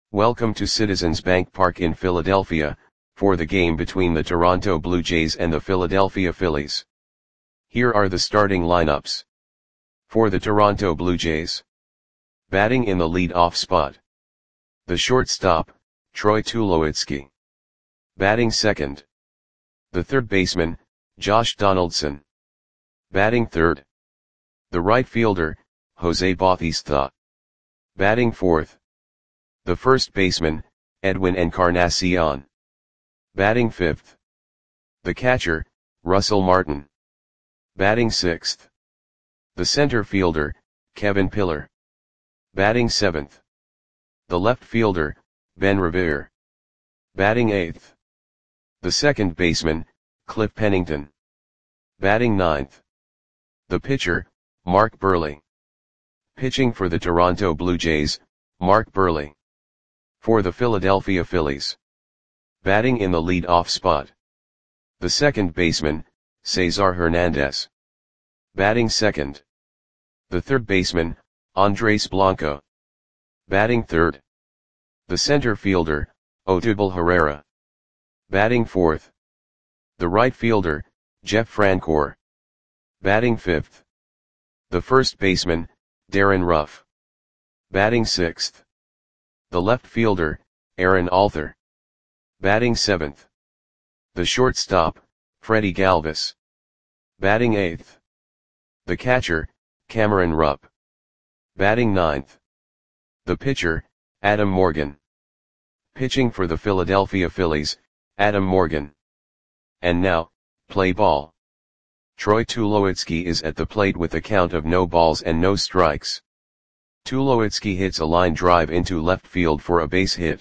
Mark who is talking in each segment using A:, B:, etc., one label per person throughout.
A: Welcome to Citizens Bank Park in Philadelphia, for the game between the Toronto Blue Jays and the Philadelphia Phillies. Here are the starting lineups. For the Toronto Blue Jays. Batting in the lead-off spot. The shortstop, Troy Tulowitzki. Batting second. The third baseman, Josh Donaldson. Batting third. The right fielder, Jose Bautista. Batting fourth. The first baseman, Edwin Encarnacion. Batting fifth. The catcher, Russell Martin. Batting sixth. The center fielder, Kevin Pillar. Batting seventh. The left fielder, Ben Revere. Batting eighth. The second baseman, Cliff Pennington. Batting ninth. The pitcher, Mark Buehrle. Pitching for the Toronto Blue Jays, Mark Buehrle. For the Philadelphia Phillies. Batting in the lead-off spot. The second baseman, Cesar Hernandez. Batting second. The third baseman, Andres Blanco. Batting third. The center fielder, Odubel Herrera. Batting fourth. The right fielder, Jeff Francoeur. Batting fifth. The first baseman, Darren Ruff. Batting sixth. The left fielder, Aaron Alther. Batting seventh. The shortstop, Freddie Galvis. Batting eighth. The catcher, Cameron Rupp. Batting ninth. The pitcher, Adam Morgan. Pitching for the Philadelphia Phillies, Adam Morgan. And now, play ball. Troy Tulowitzki is at the plate with a count of no balls and no strikes. Tulowitzki hits a line drive into left field for a base hit.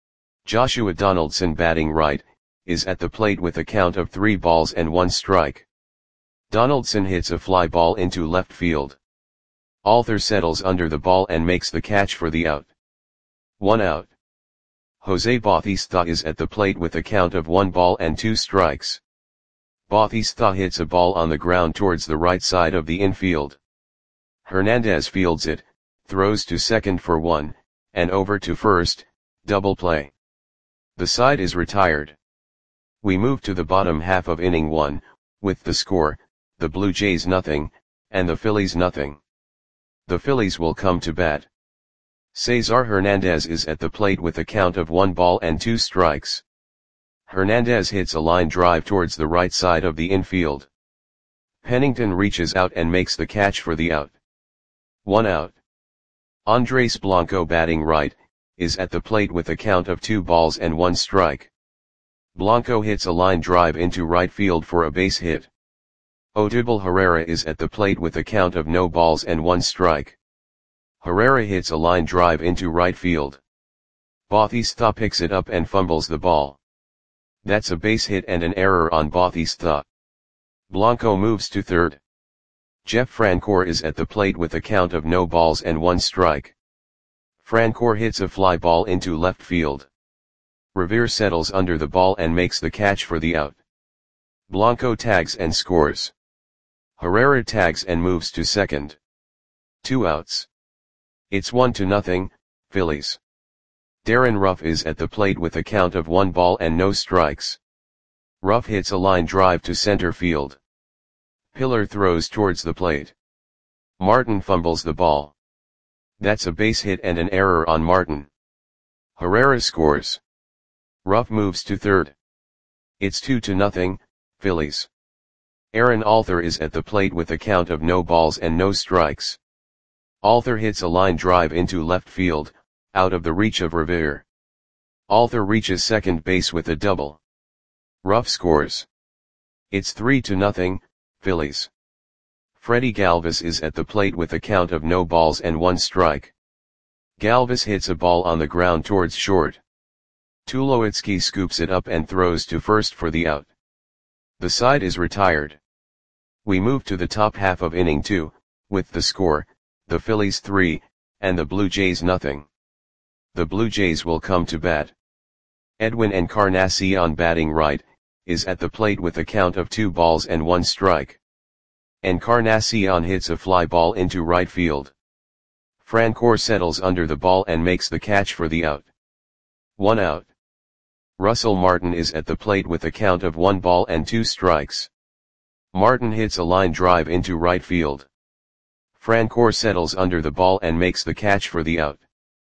A: Joshua Donaldson, batting right, is at the plate with a count of 3 balls and 1 strike. Donaldson hits a fly ball into left field. Alther settles under the ball and makes the catch for the out. 1 out. Jose Bautista is at the plate with a count of 1 ball and 2 strikes. Bautista hits a ball on the ground towards the right side of the infield. Hernandez fields it, throws to second for 1, and over to first, double play. The side is retired. We move to the bottom half of inning 1, with the score, the Blue Jays nothing, and the Phillies nothing. The Phillies will come to bat. Cesar Hernandez is at the plate with a count of 1 ball and 2 strikes. Hernandez hits a line drive towards the right side of the infield. Pennington reaches out and makes the catch for the out. 1 out. Andres Blanco, batting right, is at the plate with a count of 2 balls and 1 strike. Blanco hits a line drive into right field for a base hit. Odubel Herrera is at the plate with a count of no balls and 1 strike. Herrera hits a line drive into right field. Bautista picks it up and fumbles the ball. That's a base hit and an error on Bautista. Blanco moves to third. Jeff Francoeur is at the plate with a count of no balls and 1 strike. Francoeur hits a fly ball into left field. Revere settles under the ball and makes the catch for the out. Blanco tags and scores. Herrera tags and moves to second. 2 outs. It's 1-0, Phillies. Darren Ruff is at the plate with a count of 1 ball and no strikes. Ruff hits a line drive to center field. Pillar throws towards the plate. Martin fumbles the ball. That's a base hit and an error on Martin. Herrera scores. Ruff moves to third. It's 2-0, Phillies. Aaron Alther is at the plate with a count of no balls and no strikes. Alther hits a line drive into left field, out of the reach of Revere. Alther reaches second base with a double. Ruff scores. It's 3-0, Phillies. Freddie Galvis is at the plate with a count of no balls and 1 strike. Galvis hits a ball on the ground towards short. Tulowitzki scoops it up and throws to first for the out. The side is retired. We move to the top half of inning 2, with the score, the Phillies 3, and the Blue Jays nothing. The Blue Jays will come to bat. Edwin Encarnacion, batting right, is at the plate with a count of 2 balls and 1 strike. Encarnacion hits a fly ball into right field. Francoeur settles under the ball and makes the catch for the out. 1 out. Russell Martin is at the plate with a count of 1 ball and 2 strikes. Martin hits a line drive into right field. Francoeur settles under the ball and makes the catch for the out.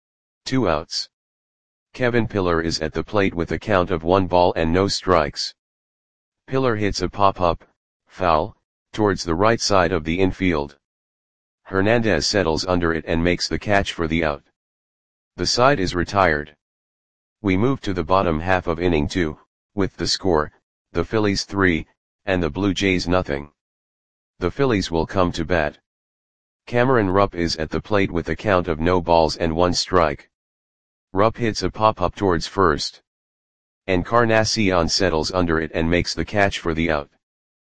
A: 2 outs. Kevin Pillar is at the plate with a count of 1 ball and no strikes. Pillar hits a pop-up, foul, towards the right side of the infield. Hernandez settles under it and makes the catch for the out. The side is retired. We move to the bottom half of inning 2, with the score, the Phillies 3, and the Blue Jays nothing. The Phillies will come to bat. Cameron Rupp is at the plate with a count of no balls and 1 strike. Rupp hits a pop-up towards first. Encarnacion settles under it and makes the catch for the out.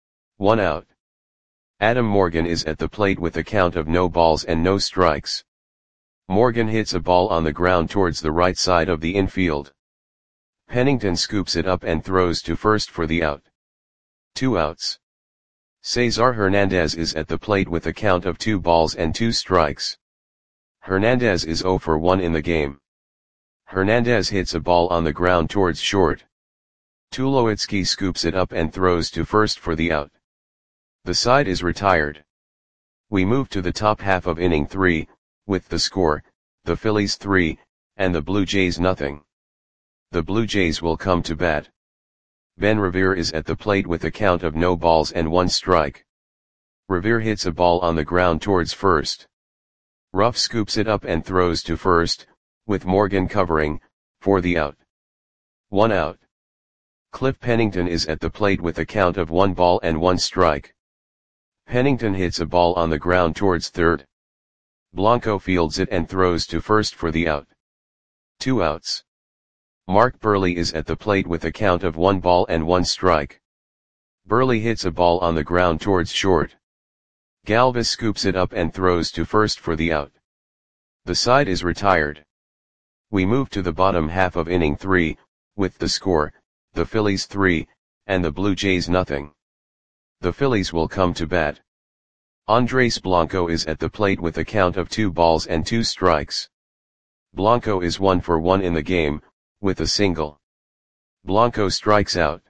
A: 1 out. Adam Morgan is at the plate with a count of no balls and no strikes. Morgan hits a ball on the ground towards the right side of the infield. Pennington scoops it up and throws to first for the out. 2 outs. Cesar Hernandez is at the plate with a count of 2 balls and 2 strikes. Hernandez is 0 for 1 in the game. Hernandez hits a ball on the ground towards short. Tulowitzki scoops it up and throws to first for the out. The side is retired. We move to the top half of inning 3, with the score, the Phillies 3, and the Blue Jays nothing. The Blue Jays will come to bat. Ben Revere is at the plate with a count of no balls and 1 strike. Revere hits a ball on the ground towards first. Ruff scoops it up and throws to first, with Morgan covering, for the out. 1 out. Cliff Pennington is at the plate with a count of 1 ball and 1 strike. Pennington hits a ball on the ground towards third. Blanco fields it and throws to first for the out. 2 outs. Mark Burley is at the plate with a count of 1 ball and 1 strike. Burley hits a ball on the ground towards short. Galvis scoops it up and throws to first for the out. The side is retired. We move to the bottom half of inning 3, with the score, the Phillies 3, and the Blue Jays nothing. The Phillies will come to bat. Andres Blanco is at the plate with a count of 2 balls and 2 strikes. Blanco is 1 for 1 in the game, with a single. Blanco strikes out.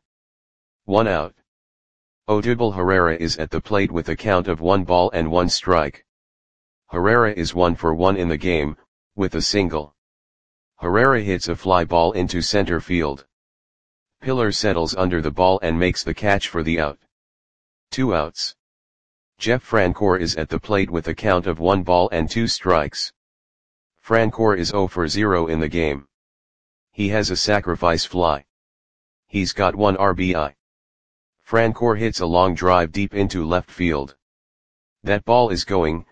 A: 1 out. Odubel Herrera is at the plate with a count of 1 ball and 1 strike. Herrera is 1 for 1 in the game, with a single. Herrera hits a fly ball into center field. Pillar settles under the ball and makes the catch for the out. 2 outs. Jeff Francoeur is at the plate with a count of 1 ball and 2 strikes. Francoeur is 0 for 0 in the game. He has a sacrifice fly. He's got 1 RBI. Francoeur hits a long drive deep into left field. That ball is going,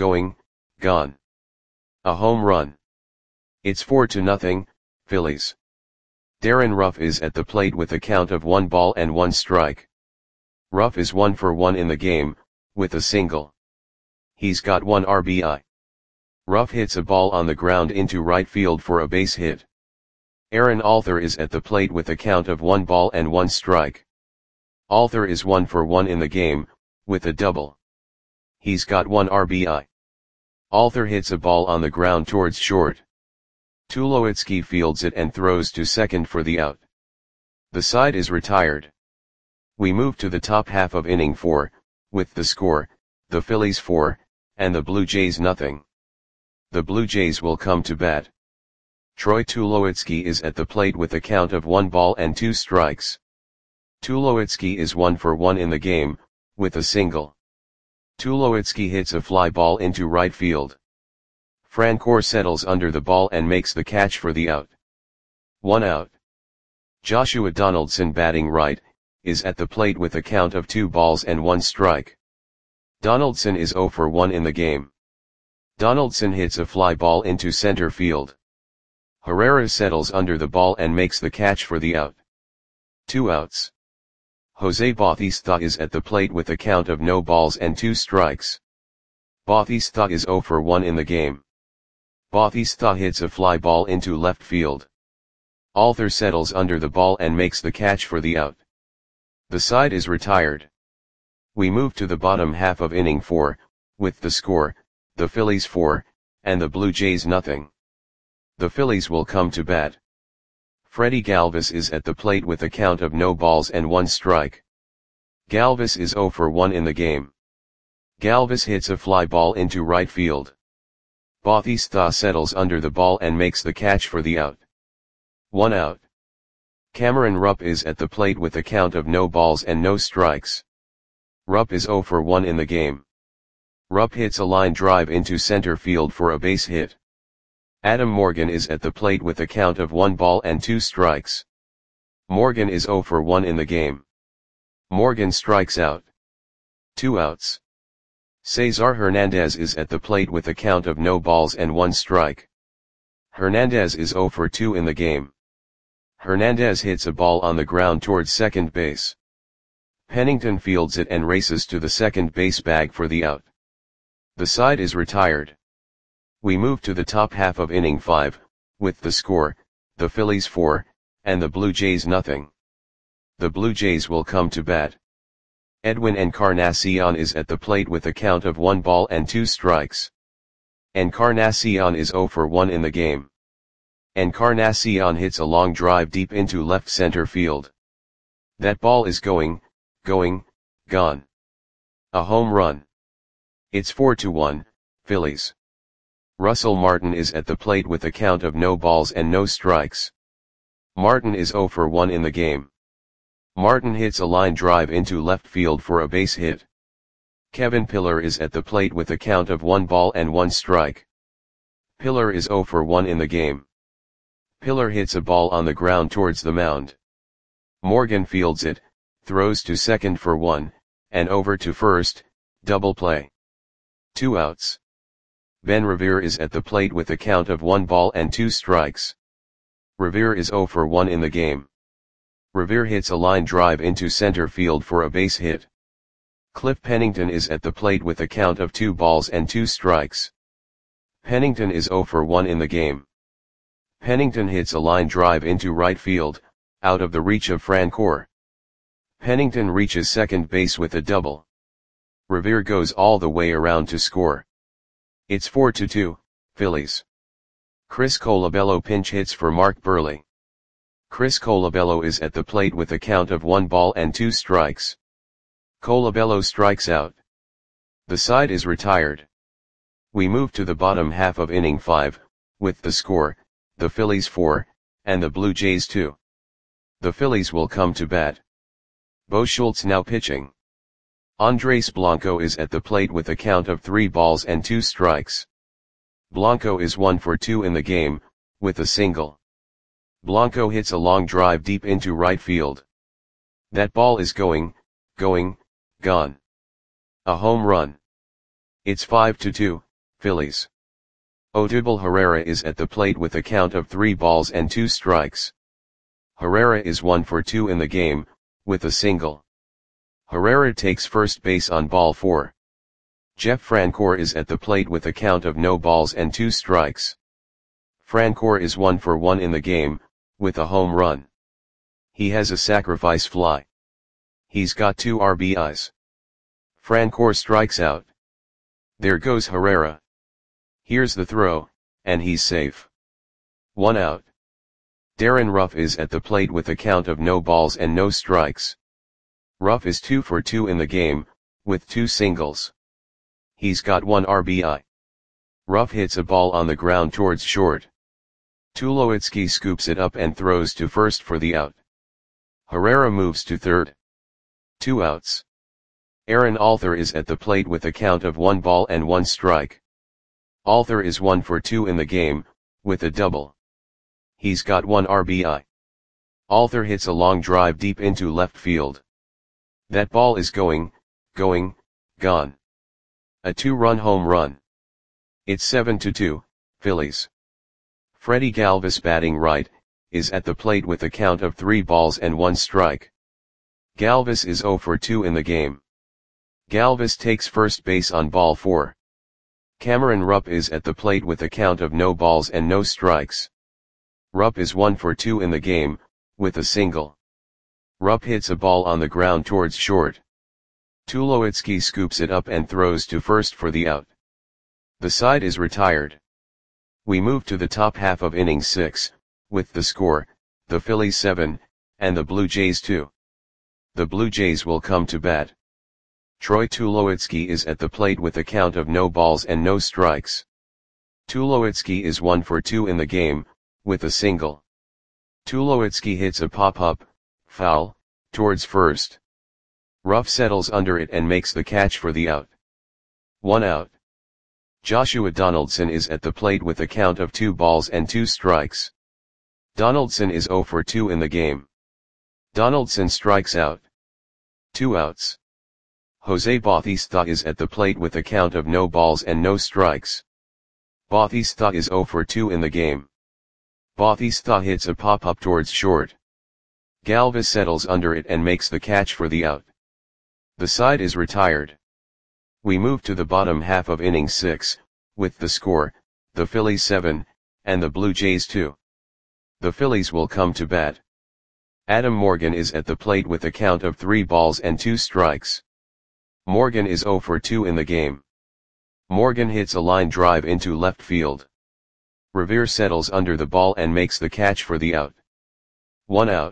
A: gone. A home run. It's 4-0, Phillies. Darren Ruff is at the plate with a count of 1 ball and 1 strike. Ruff is 1 for 1 in the game, with a single. He's got 1 RBI. Ruff hits a ball on the ground into right field for a base hit. Aaron Alther is at the plate with a count of 1 ball and 1 strike. Alther is 1 for 1 in the game, with a double. He's got 1 RBI. Alther hits a ball on the ground towards short. Tulowitzki fields it and throws to second for the out. The side is retired. We move to the top half of inning 4, with the score, the Phillies 4, and the Blue Jays nothing. The Blue Jays will come to bat. Troy Tulowitzki is at the plate with a count of 1 ball and 2 strikes. Tulowitzki is 1 for 1 in the game, with a single. Tulowitzki hits a fly ball into right field. Francoeur settles under the ball and makes the catch for the out. 1 out. Joshua Donaldson, batting right, is at the plate with a count of 2 balls and 1 strike. Donaldson is 0 for 1 in the game. Donaldson hits a fly ball into center field. Herrera settles under the ball and makes the catch for the out. 2 outs. Jose Bautista is at the plate with a count of no balls and 2 strikes. Bautista is 0 for 1 in the game. Bautista hits a fly ball into left field. Alther settles under the ball and makes the catch for the out. The side is retired. We move to the bottom half of inning 4, with the score, the Phillies 4, and the Blue Jays nothing. The Phillies will come to bat. Freddie Galvis is at the plate with a count of no balls and 1 strike. Galvis is 0 for 1 in the game. Galvis hits a fly ball into right field. Bautista settles under the ball and makes the catch for the out. 1 out. Cameron Rupp is at the plate with a count of no balls and no strikes. Rupp is 0 for 1 in the game. Rupp hits a line drive into center field for a base hit. Adam Morgan is at the plate with a count of 1 ball and 2 strikes. Morgan is 0 for 1 in the game. Morgan strikes out. 2 outs. Cesar Hernandez is at the plate with a count of no balls and 1 strike. Hernandez is 0 for 2 in the game. Hernandez hits a ball on the ground towards second base. Pennington fields it and races to the second base bag for the out. The side is retired. We move to the top half of inning 5, with the score, the Phillies 4, and the Blue Jays nothing. The Blue Jays will come to bat. Edwin Encarnacion is at the plate with a count of 1 ball and 2 strikes. Encarnacion is 0 for 1 in the game. Encarnacion hits a long drive deep into left center field. That ball is going, gone. A home run. It's 4-1, Phillies. Russell Martin is at the plate with a count of no balls and no strikes. Martin is 0 for 1 in the game. Martin hits a line drive into left field for a base hit. Kevin Pillar is at the plate with a count of 1 ball and 1 strike. Pillar is 0 for 1 in the game. Pillar hits a ball on the ground towards the mound. Morgan fields it, throws to second for 1, and over to first, double play. 2 outs. Ben Revere is at the plate with a count of 1 ball and 2 strikes. Revere is 0 for 1 in the game. Revere hits a line drive into center field for a base hit. Cliff Pennington is at the plate with a count of 2 balls and 2 strikes. Pennington is 0 for 1 in the game. Pennington hits a line drive into right field, out of the reach of Francoeur. Pennington reaches second base with a double. Revere goes all the way around to score. It's 4-2, Phillies. Chris Colabello pinch hits for Mark Buehrle. Chris Colabello is at the plate with a count of 1 ball and 2 strikes. Colabello strikes out. The side is retired. We move to the bottom half of inning 5, with the score, the Phillies 4, and the Blue Jays 2. The Phillies will come to bat. Bo Schultz now pitching. Andres Blanco is at the plate with a count of 3 balls and 2 strikes. Blanco is 1 for 2 in the game, with a single. Blanco hits a long drive deep into right field. That ball is going, gone. A home run. It's 5-2, Phillies. Odubel Herrera is at the plate with a count of 3 balls and 2 strikes. Herrera is 1 for 2 in the game, with a single. Herrera takes first base on ball 4. Jeff Francoeur is at the plate with a count of no balls and 2 strikes. Francoeur is 1 for 1 in the game, with a home run. He has a sacrifice fly. He's got 2 RBIs. Francoeur strikes out. There goes Herrera. Here's the throw, and he's safe. 1 out. Darren Ruff is at the plate with a count of no balls and no strikes. Ruff is 2 for 2 in the game, with 2 singles. He's got 1 RBI. Ruff hits a ball on the ground towards short. Tulowitzki scoops it up and throws to first for the out. Herrera moves to third. 2 outs. Aaron Alther is at the plate with a count of 1 ball and 1 strike. Alther is 1 for 2 in the game, with a double. He's got 1 RBI. Alther hits a long drive deep into left field. That ball is going, gone. A 2-run home run. It's 7-2, Phillies. Freddie Galvis batting right, is at the plate with a count of 3 balls and 1 strike. Galvis is 0 for 2 in the game. Galvis takes first base on ball 4. Cameron Rupp is at the plate with a count of no balls and no strikes. Rupp is 1 for 2 in the game, with a single. Rupp hits a ball on the ground towards short. Tulowitzki scoops it up and throws to first for the out. The side is retired. We move to the top half of inning 6, with the score, the Phillies 7, and the Blue Jays 2. The Blue Jays will come to bat. Troy Tulowitzki is at the plate with a count of no balls and no strikes. Tulowitzki is 1 for 2 in the game, with a single. Tulowitzki hits a pop-up, foul, towards first. Ruff settles under it and makes the catch for the out. 1 out. Joshua Donaldson is at the plate with a count of 2 balls and 2 strikes. Donaldson is 0 for 2 in the game. Donaldson strikes out. 2 outs. Jose Bautista is at the plate with a count of no balls and no strikes. Bautista is 0 for 2 in the game. Bautista hits a pop-up towards short. Galvis settles under it and makes the catch for the out. The side is retired. We move to the bottom half of inning 6, with the score, the Phillies 7, and the Blue Jays 2. The Phillies will come to bat. Adam Morgan is at the plate with a count of 3 balls and 2 strikes. Morgan is 0 for 2 in the game. Morgan hits a line drive into left field. Revere settles under the ball and makes the catch for the out. 1 out.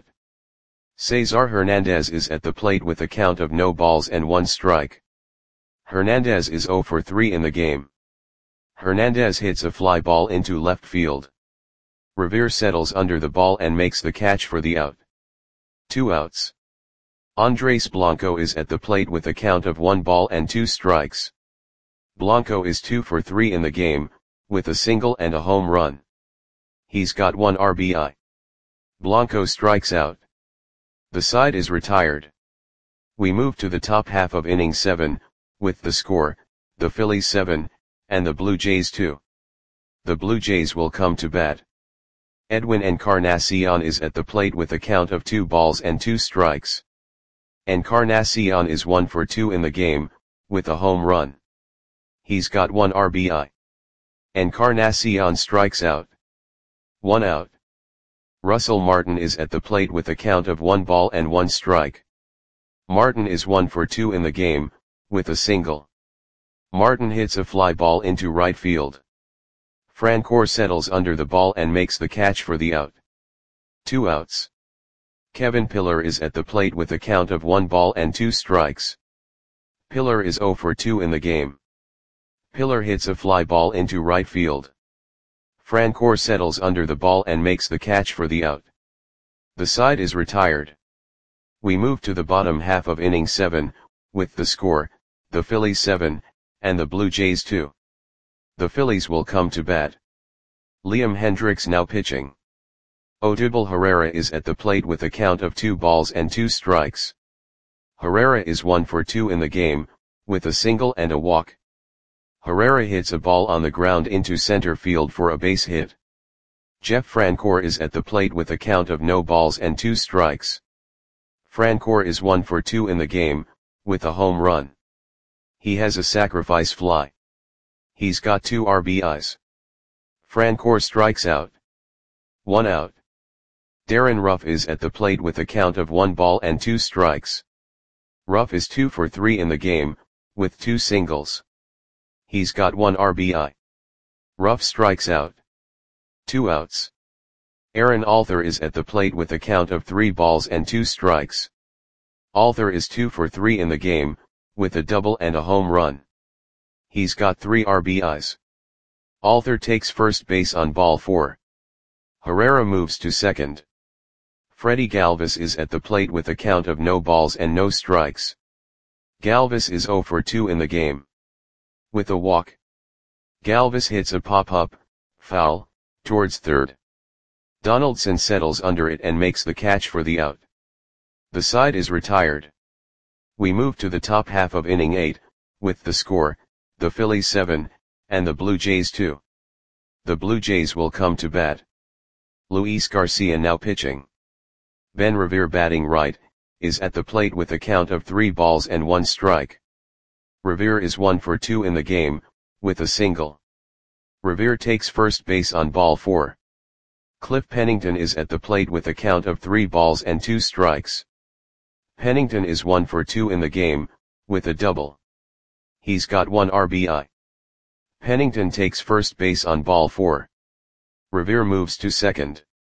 A: Cesar Hernandez is at the plate with a count of no balls and 1 strike. Hernandez is 0 for 3 in the game. Hernandez hits a fly ball into left field. Revere settles under the ball and makes the catch for the out. 2 outs. Andres Blanco is at the plate with a count of 1 ball and 2 strikes. Blanco is 2 for 3 in the game, with a single and a home run. He's got 1 RBI. Blanco strikes out. The side is retired. We move to the top half of inning 7, with the score, the Phillies 7, and the Blue Jays 2. The Blue Jays will come to bat. Edwin Encarnacion is at the plate with a count of 2 balls and 2 strikes. Encarnacion is 1 for 2 in the game, with a home run. He's got 1 RBI. Encarnacion strikes out. 1 out. Russell Martin is at the plate with a count of 1 ball and 1 strike. Martin is 1 for 2 in the game, with a single. Martin hits a fly ball into right field. Francoeur settles under the ball and makes the catch for the out. 2 outs. Kevin Pillar is at the plate with a count of 1 ball and 2 strikes. Pillar is 0 for 2 in the game. Pillar hits a fly ball into right field. Francoeur settles under the ball and makes the catch for the out. The side is retired. We move to the bottom half of inning 7, with the score, the Phillies 7, and the Blue Jays 2. The Phillies will come to bat. Liam Hendriks now pitching. Odubel Herrera is at the plate with a count of 2 balls and 2 strikes. Herrera is 1 for 2 in the game, with a single and a walk. Herrera hits a ball on the ground into center field for a base hit. Jeff Francoeur is at the plate with a count of no balls and 2 strikes. Francoeur is 1 for 2 in the game, with a home run. He has a sacrifice fly. He's got 2 RBIs. Francoeur strikes out. 1 out. Darren Ruff is at the plate with a count of 1 ball and 2 strikes. Ruff is 2 for 3 in the game, with 2 singles. He's got 1 RBI. Ruff strikes out. 2 outs. Aaron Alther is at the plate with a count of 3 balls and 2 strikes. Alther is 2 for 3 in the game, with a double and a home run. He's got 3 RBIs. Alther takes first base on ball 4. Herrera moves to second. Freddie Galvis is at the plate with a count of no balls and no strikes. Galvis is 0 for 2 in the game. With a walk. Galvis hits a pop-up, foul, towards third. Donaldson settles under it and makes the catch for the out. The side is retired. We move to the top half of inning 8, with the score, the Phillies 7, and the Blue Jays 2. The Blue Jays will come to bat. Luis Garcia now pitching. Ben Revere batting right, is at the plate with a count of 3 balls and 1 strike. Revere is 1 for 2 in the game, with a single. Revere takes first base on ball 4. Cliff Pennington is at the plate with a count of 3 balls and 2 strikes. Pennington is 1 for 2 in the game, with a double. He's got 1 RBI. Pennington takes first base on ball 4. Revere moves to second.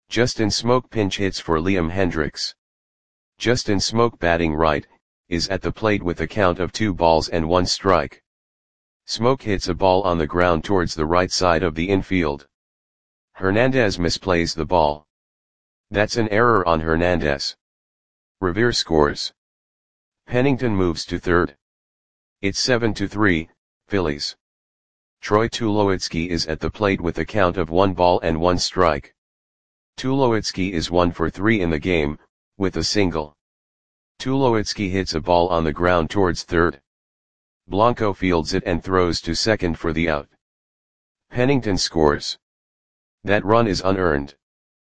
A: Justin Smoke pinch hits for Liam Hendriks. Justin Smoke batting right, is at the plate with a count of 2 balls and 1 strike. Smoke hits a ball on the ground towards the right side of the infield. Hernandez misplays the ball. That's an error on Hernandez. Revere scores. Pennington moves to third. It's 7-3, Phillies. Troy Tulowitzki is at the plate with a count of 1 ball and 1 strike. Tulowitzki is 1 for 3 in the game, with a single. Tulowitzki hits a ball on the ground towards third. Blanco fields it and throws to second for the out. Pennington scores. That run is unearned.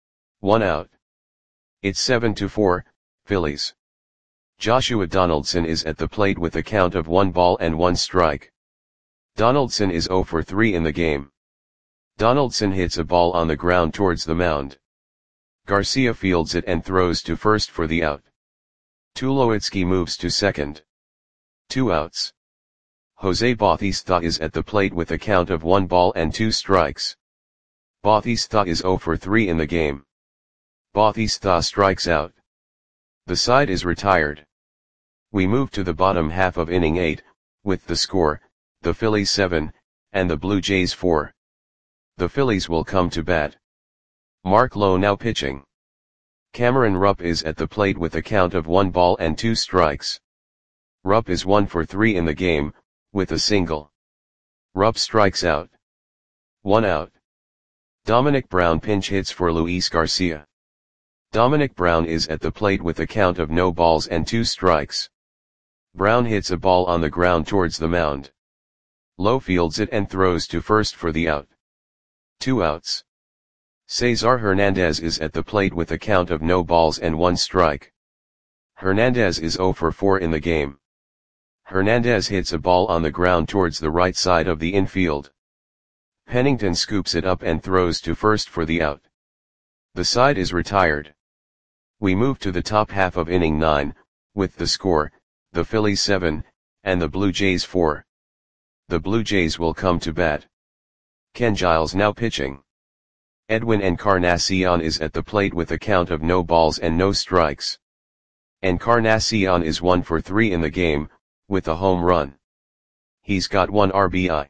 A: 1 out. It's 7-4, Phillies. Joshua Donaldson is at the plate with a count of 1 ball and 1 strike. Donaldson is 0 for 3 in the game. Donaldson hits a ball on the ground towards the mound. Garcia fields it and throws to first for the out. Tulowitzki moves to second. 2 outs. Jose Bautista is at the plate with a count of 1 ball and 2 strikes. Bautista is 0 for 3 in the game. Bautista strikes out. The side is retired. We move to the bottom half of inning 8, with the score, the Phillies 7, and the Blue Jays 4. The Phillies will come to bat. Mark Lowe now pitching. Cameron Rupp is at the plate with a count of 1 ball and 2 strikes. Rupp is 1 for 3 in the game, with a single. Rupp strikes out. 1 out. Dominic Brown pinch hits for Luis Garcia. Dominic Brown is at the plate with a count of no balls and 2 strikes. Brown hits a ball on the ground towards the mound. Lowe fields it and throws to first for the out. 2 outs. Cesar Hernandez is at the plate with a count of no balls and 1 strike. Hernandez is 0 for 4 in the game. Hernandez hits a ball on the ground towards the right side of the infield. Pennington scoops it up and throws to first for the out. The side is retired. We move to the top half of inning 9, with the score, the Phillies 7, and the Blue Jays 4. The Blue Jays will come to bat. Ken Giles now pitching. Edwin Encarnacion is at the plate with a count of no balls and no strikes. Encarnacion is 1 for 3 in the game, with a home run. He's got 1 RBI.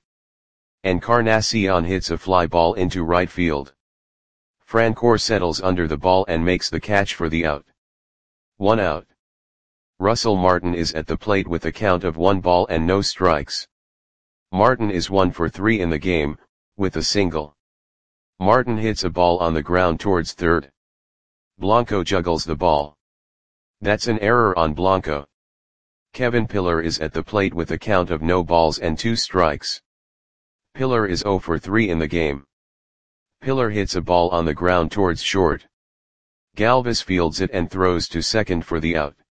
A: Encarnacion hits a fly ball into right field. Francoeur settles under the ball and makes the catch for the out. 1 out. Russell Martin is at the plate with a count of 1 ball and no strikes. Martin is 1 for 3 in the game, with a single. Martin hits a ball on the ground towards third. Blanco juggles the ball. That's an error on Blanco. Kevin Pillar is at the plate with a count of no balls and 2 strikes. Pillar is 0 for 3 in the game. Pillar hits a ball on the ground towards short. Galvis fields it and throws to second for the out.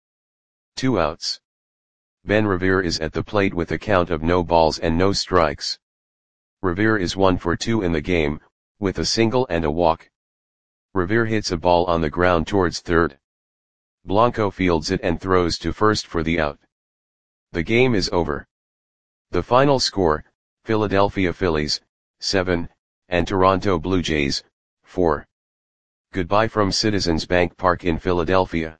A: 2 outs. Ben Revere is at the plate with a count of no balls and no strikes. Revere is 1 for 2 in the game, with a single and a walk. Revere hits a ball on the ground towards third. Blanco fields it and throws to first for the out. The game is over. The final score, Philadelphia Phillies, 7, and Toronto Blue Jays, 4. Goodbye from Citizens Bank Park in Philadelphia.